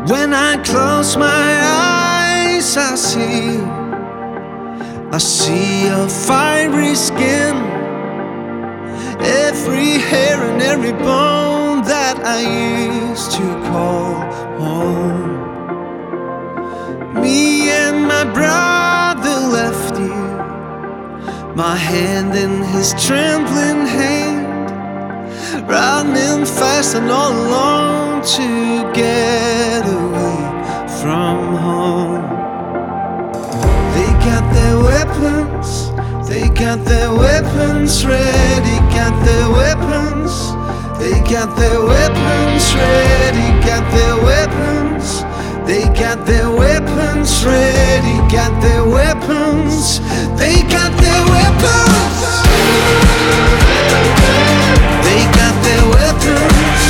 When I close my eyes, I see your fiery skin, every hair and every bone that I used to call home. Me and my brother left you, my hand in his trembling hand, running fast and all alone to get away from home. They got their weapons, they got their weapons ready, got their weapons, they got their weapons ready, got their weapons, they got their weapons ready, got their weapons, they got their weapons, they got their weapons,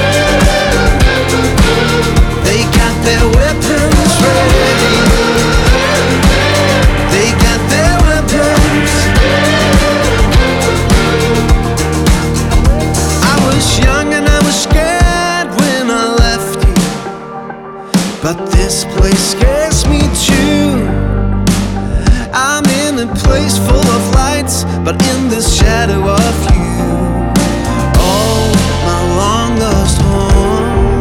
they got their weapons ready, they got their weapons. I was young and I was scared when I left you, but this place scares me too. I'm in a place full of lights, but in the shadow of you, oh, my long lost home.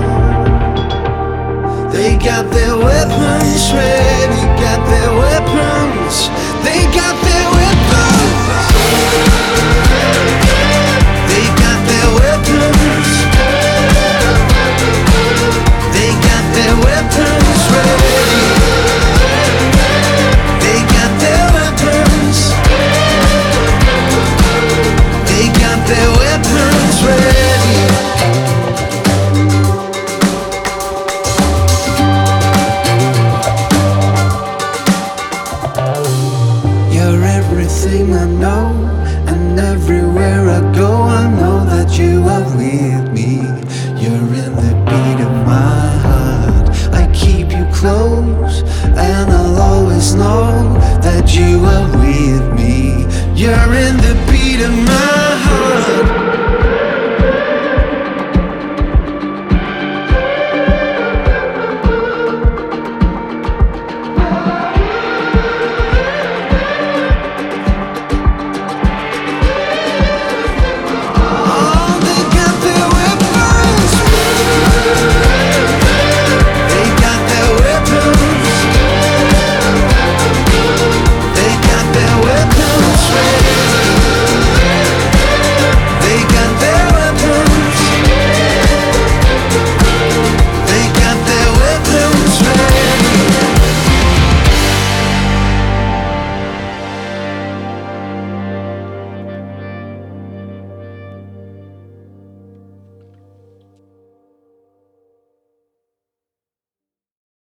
They got their weapons ready, got their weapons, they got their weapons, they got their weapons, they got their weapons ready, they got their weapons, they got their weapons ready. You're everything I know, and everywhere I go I know that you are with me. You're in the beat of my heart, I keep you close, and I'll always know that you are with me. You're in the beat of my